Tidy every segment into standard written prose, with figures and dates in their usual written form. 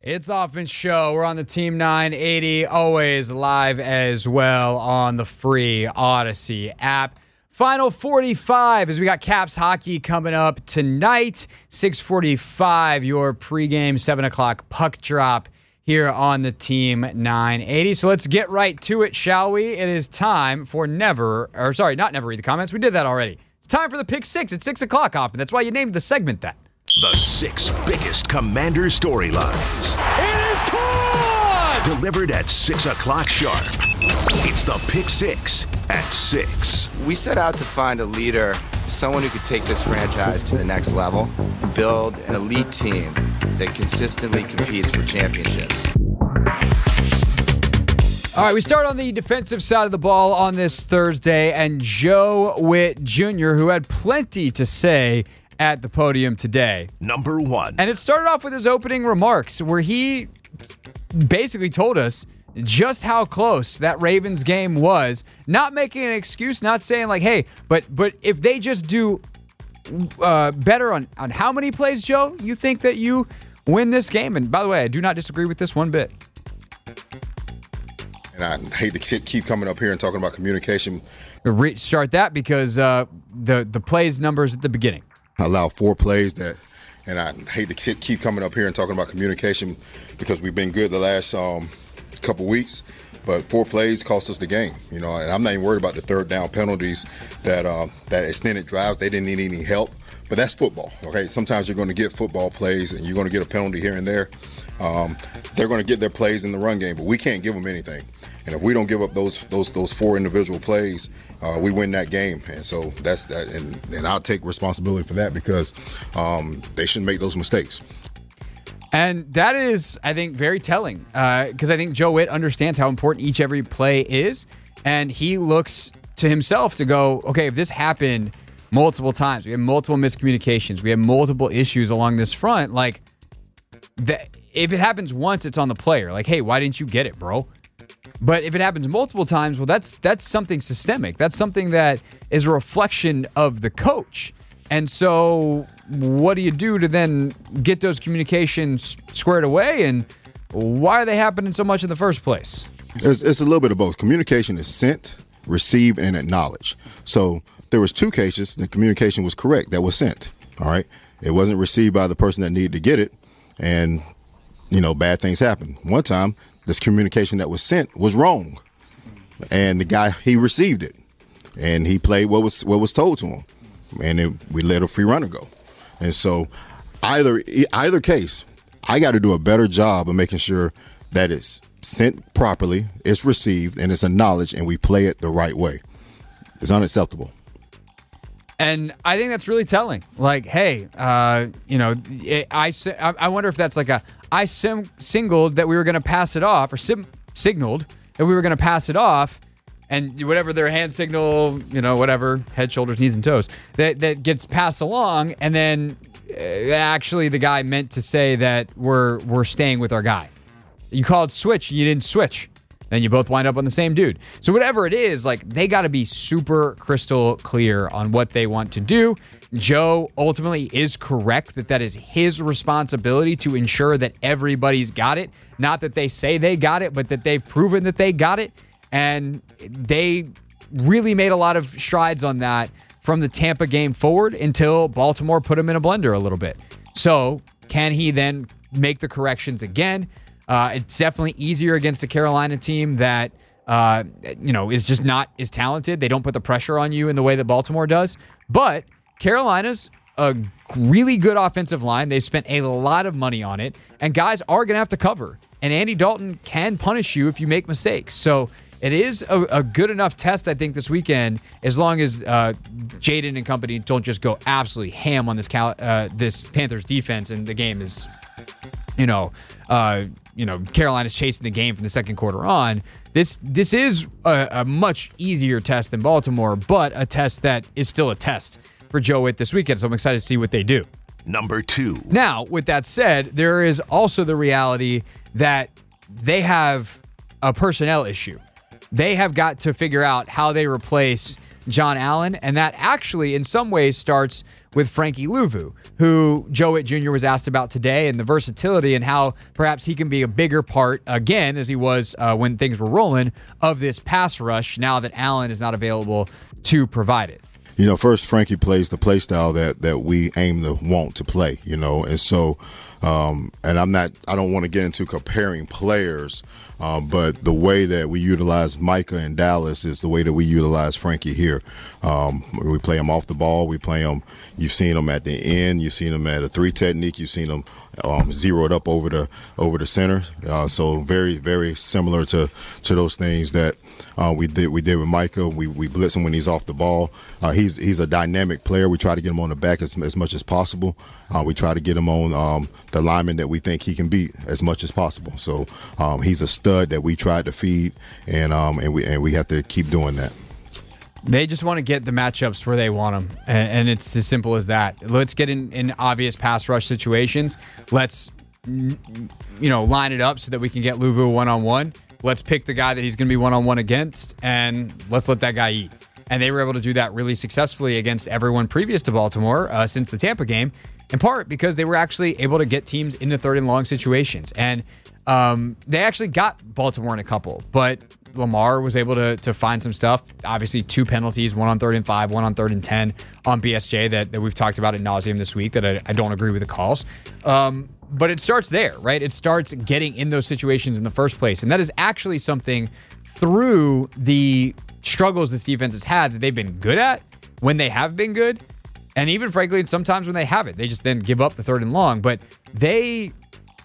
It's the Offense Show. We're on the Team 980, always live as well on the free Odyssey app. Final 45 as we got Caps hockey coming up tonight. 6:45, your pregame 7 o'clock puck drop here on the Team 980. So let's get right to it, shall we? It is time for not never read the comments. We did that already. It's time for the Pick 6 at 6 o'clock, Hoffman. That's why you named the segment that. The 6 biggest Commander storylines. It is caught! Delivered at 6 o'clock sharp. It's the Pick 6 at 6. We set out to find a leader, someone who could take this franchise to the next level, build an elite team that consistently competes for championships. All right, we start on the defensive side of the ball on this Thursday, and Joe Witt Jr., who had plenty to say at the podium today. Number 1. And it started off with his opening remarks where he basically told us just how close that Ravens game was. Not making an excuse, not saying like, hey, but if they just do better on how many plays, Joe, you think that you win this game? And by the way, I do not disagree with this one bit. And I hate to keep coming up here and talking about communication. Start that because the plays numbers at the beginning. I allow 4 plays and I hate to keep coming up here and talking about communication because we've been good the last couple weeks, but 4 plays cost us the game, and I'm not even worried about the third down penalties that extended drives. They didn't need any help, but that's football, okay? Sometimes you're going to get football plays and you're going to get a penalty here and there. They're going to get their plays in the run game, but we can't give them anything. And if we don't give up those 4 individual plays, we win that game. And so that's that. And I'll take responsibility for that because they shouldn't make those mistakes. And that is, I think, very telling because I think Joe Witt understands how important every play is. And he looks to himself to go, okay, if this happened multiple times, we have multiple miscommunications, we have multiple issues along this front, like, if it happens once, it's on the player. Like, hey, why didn't you get it, bro? But if it happens multiple times, well, that's something systemic. That's something that is a reflection of the coach. And so what do you do to then get those communications squared away? And why are they happening so much in the first place? It's a little bit of both. Communication is sent, received, and acknowledged. So there was 2 cases. The communication was correct. That was sent. All right. It wasn't received by the person that needed to get it. And, bad things happen. One time, this communication that was sent was wrong. And the guy, he received it. And he played what was told to him. And we let a free runner go. And so either case, I got to do a better job of making sure that it's sent properly, it's received, and it's acknowledged, and we play it the right way. It's unacceptable. And I think that's really telling. Like, hey, I wonder if that's like I singled that we were going to pass it off, or signaled that we were going to pass it off, and whatever their hand signal, whatever, head, shoulders, knees, and toes, that gets passed along, and then actually the guy meant to say that we're staying with our guy. You called switch, you didn't switch. Then you both wind up on the same dude. So whatever it is, like, they got to be super crystal clear on what they want to do. Joe ultimately is correct that is his responsibility to ensure that everybody's got it. Not that they say they got it, but that they've proven that they got it. And they really made a lot of strides on that from the Tampa game forward until Baltimore put him in a blender a little bit. So can he then make the corrections again? It's definitely easier against a Carolina team that, is just not as talented. They don't put the pressure on you in the way that Baltimore does. But Carolina's a really good offensive line. They spent a lot of money on it, and guys are going to have to cover. And Andy Dalton can punish you if you make mistakes. So it is a good enough test, I think, this weekend, as long as Jaden and company don't just go absolutely ham on this Panthers defense, and the game is, Carolina's chasing the game from the second quarter on. This is a much easier test than Baltimore, but a test that is still a test for Joe Witt this weekend. So I'm excited to see what they do. Number 2. Now, with that said, there is also the reality that they have a personnel issue. They have got to figure out how they replace John Allen, and that actually in some ways starts with Frankie Louvu, who Joe Witt Jr. was asked about today, and the versatility and how perhaps he can be a bigger part, again, as he was when things were rolling, of this pass rush now that Allen is not available to provide it. First, Frankie plays the play style that we aim to want to play, and so and I don't want to get into comparing players, but the way that we utilize Micah in Dallas is the way that we utilize Frankie here. We play him off the ball. We play him. You've seen him at the end. You've seen him at a 3 technique. You've seen him zeroed up over the center. So very, very similar to those things that we did with Micah. We blitz him when he's off the ball. He's a dynamic player. We try to get him on the back as much as possible. We try to get him on the lineman that we think he can beat as much as possible. So he's a stud that we tried to feed, and we have to keep doing that. They just want to get the matchups where they want them, and it's as simple as that. Let's get in obvious pass rush situations. Let's line it up so that we can get Louvu one-on-one. Let's pick the guy that he's going to be one-on-one against, and let's let that guy eat. And they were able to do that really successfully against everyone previous to Baltimore since the Tampa game, in part because they were actually able to get teams into third and long situations. And they actually got Baltimore in a couple, but Lamar was able to find some stuff. Obviously, 2 penalties, one on 3rd and 5, one on 3rd and 10 on BSJ that we've talked about ad nauseum this week that I don't agree with the calls. But it starts there, right? It starts getting in those situations in the first place. And that is actually something through the struggles this defense has had that they've been good at when they have been good. And even, frankly, sometimes when they haven't, they just then give up the 3rd and long. But they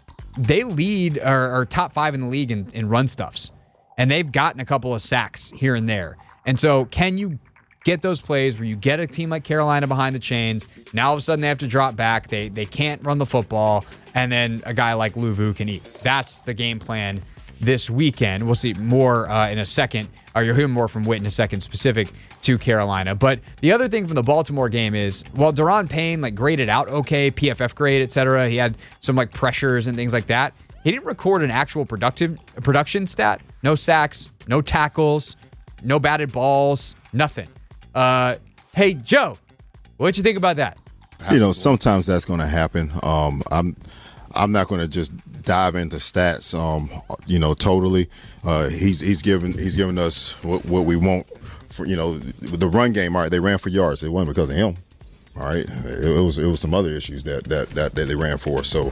lead or are top 5 in the league in run stuffs. And they've gotten a couple of sacks here and there. And so can you get those plays where you get a team like Carolina behind the chains, now all of a sudden they have to drop back, they can't run the football, and then a guy like Louvu can eat. That's the game plan this weekend. We'll see more in a second, or you'll hear more from Witt in a second specific to Carolina. But the other thing from the Baltimore game is, while Daron Payne graded out okay, PFF grade, etc., he had some pressures and things like that, he didn't record an actual production stat. No sacks, no tackles, no batted balls, nothing. Hey, Joe, what'd you think about that? Sometimes that's going to happen. I'm not going to just dive into stats. Totally. He's given us what we want for. The run game. All right, they ran for yards. It wasn't because of him. All right, it was some other issues that they ran for. So.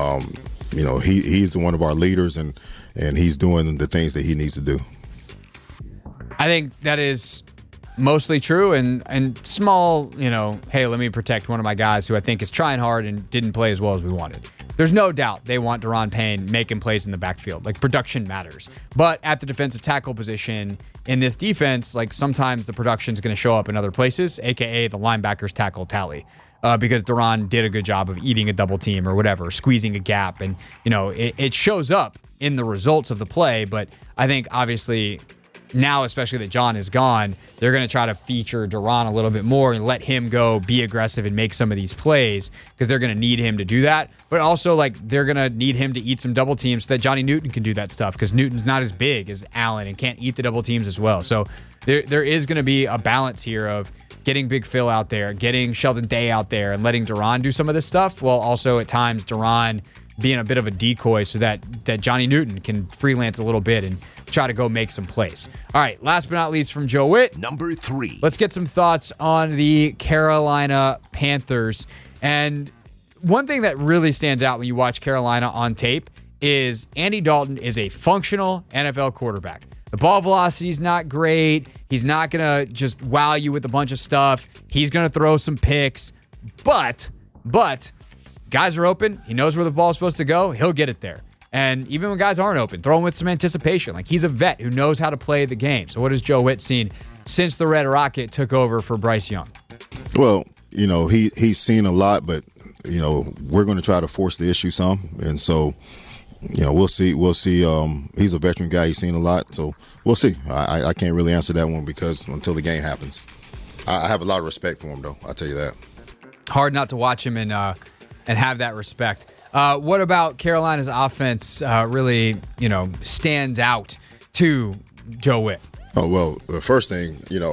He's one of our leaders, and he's doing the things that he needs to do. I think that is mostly true, and small, hey, let me protect one of my guys who I think is trying hard and didn't play as well as we wanted. There's no doubt they want Daron Payne making plays in the backfield. Production matters. But at the defensive tackle position in this defense, sometimes the production is going to show up in other places, a.k.a. the linebackers tackle tally. Because Daron did a good job of eating a double team or whatever, squeezing a gap. And, it shows up in the results of the play. But I think, obviously, now, especially that John is gone, they're going to try to feature Daron a little bit more and let him go be aggressive and make some of these plays because they're going to need him to do that. But also, they're going to need him to eat some double teams so that Johnny Newton can do that stuff because Newton's not as big as Allen and can't eat the double teams as well. So there is going to be a balance here of getting Big Phil out there, getting Sheldon Day out there, and letting Daron do some of this stuff, while also at times Daron being a bit of a decoy so that Johnny Newton can freelance a little bit and try to go make some plays. All right, last but not least from Joe Witt. Number 3. Let's get some thoughts on the Carolina Panthers. And one thing that really stands out when you watch Carolina on tape is Andy Dalton is a functional NFL quarterback. The ball velocity is not great. He's not going to just wow you with a bunch of stuff. He's going to throw some picks. But guys are open. He knows where the ball is supposed to go. He'll get it there. And even when guys aren't open, throw him with some anticipation. He's a vet who knows how to play the game. So what has Joe Witt seen since the Red Rocket took over for Bryce Young? Well, he's seen a lot, but, we're going to try to force the issue some. And so, we'll see. He's a veteran guy. He's seen a lot. So we'll see. I can't really answer that one because until the game happens. I have a lot of respect for him, though. I'll tell you that. Hard not to watch him and have that respect. What about Carolina's offense really, stands out to Joe Witt? Oh, well, the first thing,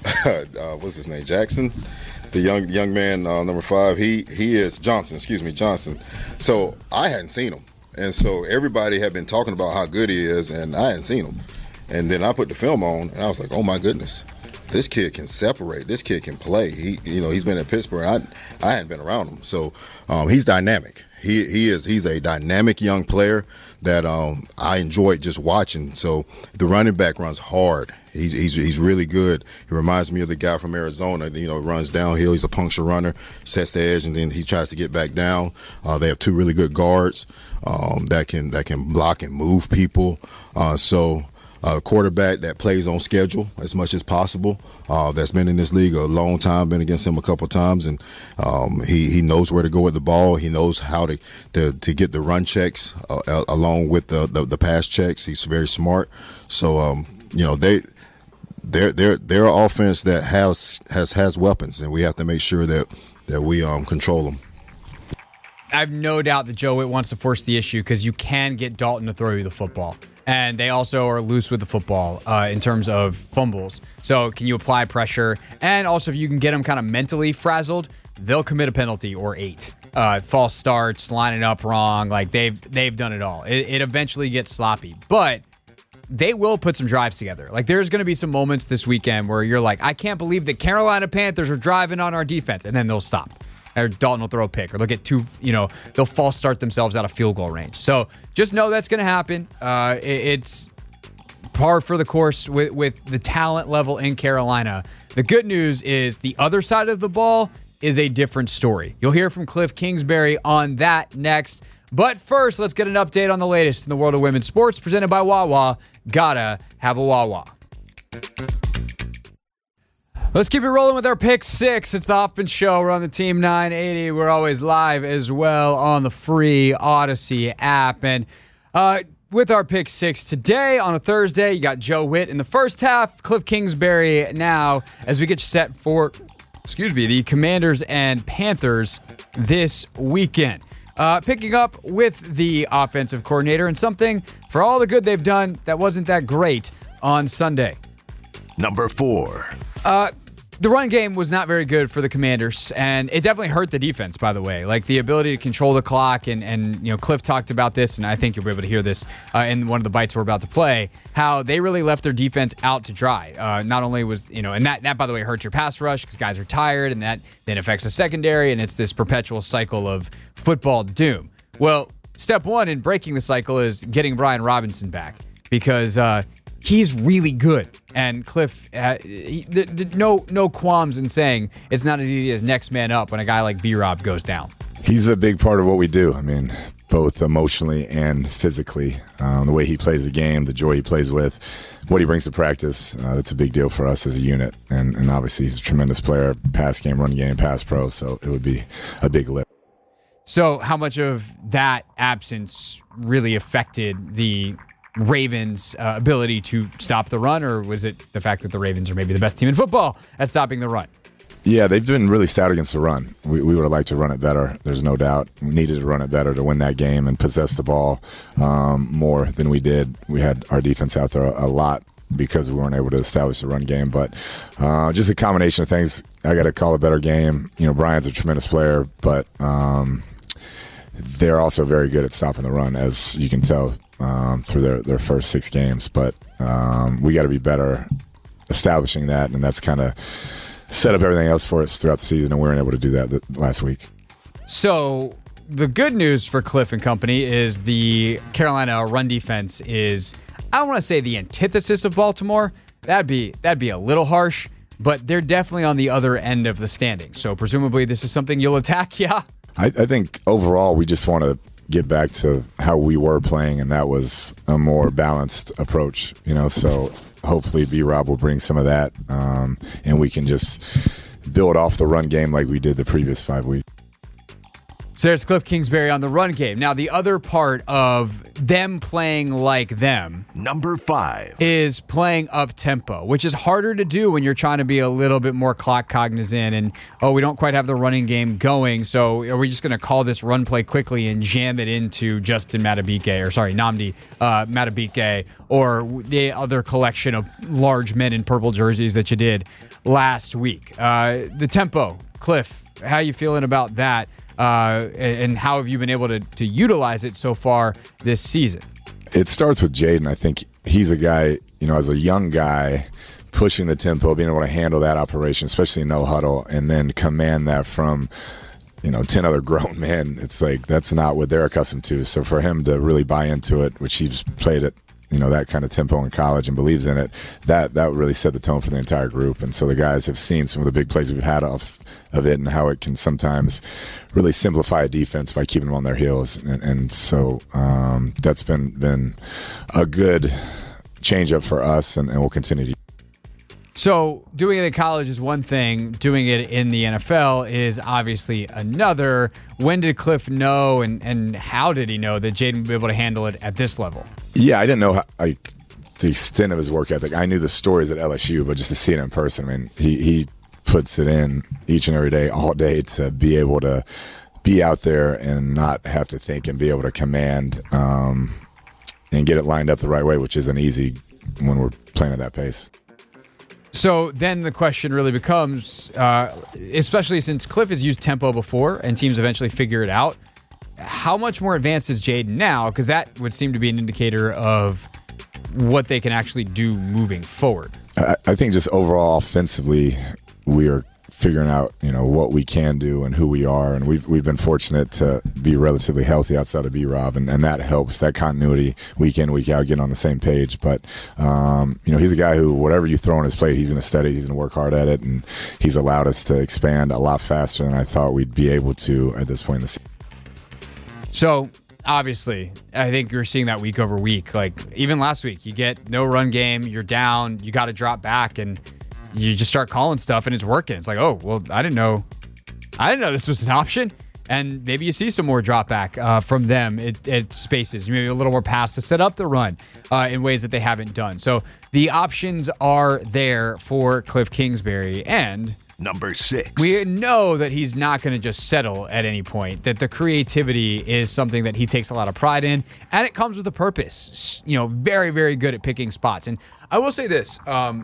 What's his name? Jackson, the young man, number 5. He is Johnson. Excuse me, Johnson. So I hadn't seen him, and so everybody had been talking about how good he is, and I hadn't seen him. And then I put the film on, and I was like, oh my goodness, this kid can separate. This kid can play. He's been in Pittsburgh. I hadn't been around him, so he's dynamic. He's a dynamic young player that I enjoyed just watching. So the running back runs hard. He's really good. He reminds me of the guy from Arizona. Runs downhill. He's a puncture runner, sets the edge, and then he tries to get back down. They have 2 really good guards that can block and move people. Quarterback that plays on schedule as much as possible. That's been in this league a long time. Been against him a couple times, and he knows where to go with the ball. He knows how to get the run checks along with the pass checks. He's very smart. So they're an offense that has weapons, and we have to make sure that we control them. I have no doubt that Joe Witt wants to force the issue because you can get Dalton to throw you the football. And they also are loose with the football in terms of fumbles. So can you apply pressure? And also if you can get them kind of mentally frazzled, they'll commit a penalty or 8. False starts, lining up wrong. Like they've done it all. It eventually gets sloppy. But they will put some drives together. Like there's going to be some moments this weekend where you're like, I can't believe the Carolina Panthers are driving on our defense. And then they'll stop. Or Dalton will throw a pick, or they'll get 2, they'll false start themselves out of field goal range. So just know that's going to happen. It's par for the course with the talent level in Carolina. The good news is the other side of the ball is a different story. You'll hear from Cliff Kingsbury on that next. But first, let's get an update on the latest in the world of women's sports presented by Wawa. Gotta have a Wawa. Let's keep it rolling with our Pick 6. It's the Hoffman Show. We're on the Team 980. We're always live as well on the free Odyssey app. And with our Pick 6 today on a Thursday, you got Joe Witt in the first half, Cliff Kingsbury now as we get you set for, the Commanders and Panthers this weekend. Picking up with the offensive coordinator and something for all the good they've done that wasn't that great on Sunday. Number 4. The run game was not very good for the Commanders, and it definitely hurt the defense, by the way. Like the ability to control the clock, and Cliff talked about this, and I think you'll be able to hear this in one of the bites we're about to play, how they really left their defense out to dry. Not only was, and that, by the way, hurts your pass rush because guys are tired, and that then affects the secondary, and it's this perpetual cycle of football doom. Well, step 1 in breaking the cycle is getting Brian Robinson back because he's really good. And Cliff, no qualms in saying it's not as easy as next man up when a guy like B-Rob goes down. He's a big part of what we do. I mean, both emotionally and physically. The way he plays the game, the joy he plays with, what he brings to practice, that's a big deal for us as a unit. And obviously he's a tremendous player, pass game, run game, pass pro, so it would be a big lift. So how much of that absence really affected the Ravens' ability to stop the run, or was it the fact that the Ravens are maybe the best team in football at stopping the run? Yeah, they've been really stout against the run. We would have liked to run it better. There's no doubt. We needed to run it better to win that game and possess the ball more than we did. We had our defense out there a lot because we weren't able to establish the run game. But just a combination of things. I got to call a better game. Brian's a tremendous player, but they're also very good at stopping the run, as you can tell through their first 6 games. But we got to be better establishing that, and that's kind of set up everything else for us throughout the season, and we weren't able to do that last week. So the good news for Cliff and company is the Carolina run defense is, I don't want to say the antithesis of Baltimore. That'd be a little harsh, but they're definitely on the other end of the standings. So presumably this is something you'll attack, yeah? I think overall we just want to get back to how we were playing, and that was a more balanced approach, so hopefully B-Rob will bring some of that, and we can just build off the run game like we did the previous 5 weeks. So there's Cliff Kingsbury on the run game. Now, the other part of them playing like them Number 5. is playing up tempo, which is harder to do when you're trying to be a little bit more clock cognizant and, we don't quite have the running game going, so are we just going to call this run play quickly and jam it into Justin Nnamdi Madubuike, or the other collection of large men in purple jerseys that you did last week. The tempo, Cliff, how you feeling about that? And how have you been able to utilize it so far this season? It starts with Jaden. I think he's a guy, as a young guy, pushing the tempo, being able to handle that operation, especially no huddle, and then command that from, 10 other grown men. It's like that's not what they're accustomed to. So for him to really buy into it, which he's played at, that kind of tempo in college and believes in it, that really set the tone for the entire group. And so the guys have seen some of the big plays we've had off of it and how it can sometimes really simplify a defense by keeping them on their heels. And so that's been a good change up for us, and we'll continue to. So doing it in college is one thing. Doing it in the NFL is obviously another. When did Cliff know, and how did he know that Jaden would be able to handle it at this level? Yeah, I didn't know the extent of his work ethic. I knew the stories at LSU, but just to see it in person, I mean, he puts it in each and every day, all day, to be able to be out there and not have to think and be able to command and get it lined up the right way, which isn't easy when we're playing at that pace. So then the question really becomes, especially since Cliff has used tempo before and teams eventually figure it out, how much more advanced is Jaden now? Because that would seem to be an indicator of what they can actually do moving forward. I think just overall offensively, we are figuring out, what we can do and who we are. And we've been fortunate to be relatively healthy outside of B-Rob, and that helps, that continuity week in, week out, getting on the same page. But, he's a guy who, whatever you throw on his plate, he's going to study, he's going to work hard at it, and he's allowed us to expand a lot faster than I thought we'd be able to at this point in the season. So, obviously, I think you're seeing that week over week. Like, even last week, you get no run game, you're down, you got to drop back, and you just start calling stuff, and it's working. It's like, oh, well, I didn't know this was an option. And maybe you see some more drop back from them at spaces, maybe a little more pass to set up the run in ways that they haven't done. So the options are there for Cliff Kingsbury. And Number 6. we know that he's not going to just settle at any point, that the creativity is something that he takes a lot of pride in, and it comes with a purpose. Very, very good at picking spots. And I will say this,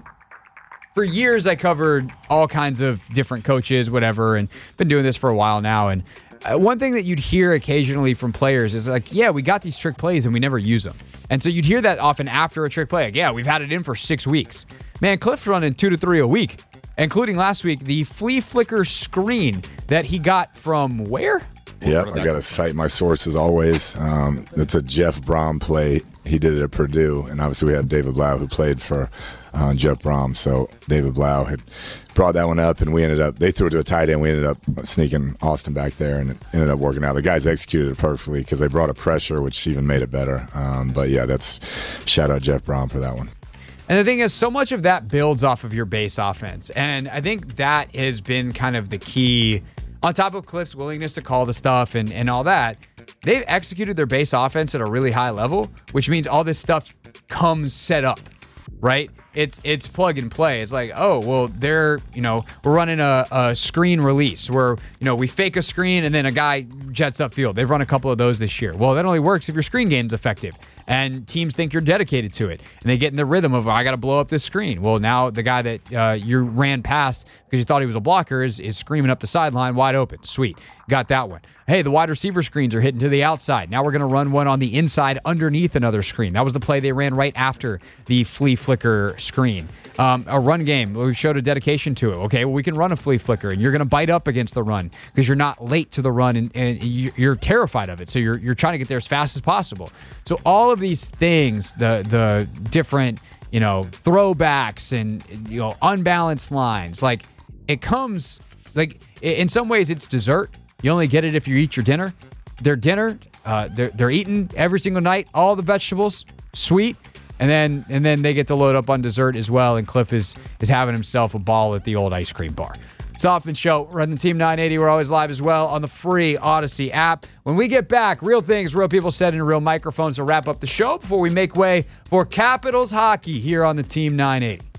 for years, I covered all kinds of different coaches, whatever, and been doing this for a while now. And one thing that you'd hear occasionally from players is like, yeah, we got these trick plays and we never use them. And so you'd hear that often after a trick play. Like, yeah, we've had it in for 6 weeks. Man, Cliff's running 2 to 3 a week, including last week, the flea flicker screen that he got from where? Yep, I got to cite my sources always. It's a Jeff Brom play. He did it at Purdue, and obviously we have David Blau, who played for Jeff Brom. So David Blau had brought that one up, and they threw it to a tight end. We ended up sneaking Austin back there, and it ended up working out. The guys executed it perfectly because they brought a pressure, which even made it better. But yeah, that's shout out Jeff Brom for that one. And the thing is, so much of that builds off of your base offense. And I think that has been kind of the key. On top of Cliff's willingness to call the stuff and all that, they've executed their base offense at a really high level, which means all this stuff comes set up, right? It's plug and play. It's like, oh, well, we're running a screen release where, we fake a screen and then a guy jets upfield. They've run a couple of those this year. Well, that only works if your screen game's effective and teams think you're dedicated to it. And they get in the rhythm of, I got to blow up this screen. Well, now the guy that you ran past because you thought he was a blocker is screaming up the sideline wide open. Sweet. Got that one. Hey, the wide receiver screens are hitting to the outside. Now we're going to run one on the inside underneath another screen. That was the play they ran right after the flea flicker screen. A run game, we showed a dedication to it. Okay, well, we can run a flea flicker, and you're going to bite up against the run because you're not late to the run, and you're terrified of it. So you're trying to get there as fast as possible. So all of these things, the different throwbacks and unbalanced lines, like it comes like in some ways it's dessert. You only get it if you eat your dinner. Their dinner, they're eating every single night, all the vegetables, sweet. And then they get to load up on dessert as well, and Cliff is having himself a ball at the old ice cream bar. It's Hoffman Show. Run the Team 980. We're always live as well on the free Odyssey app. When we get back, real things, real people said in real microphones to wrap up the show before we make way for Capitals hockey here on the Team 980.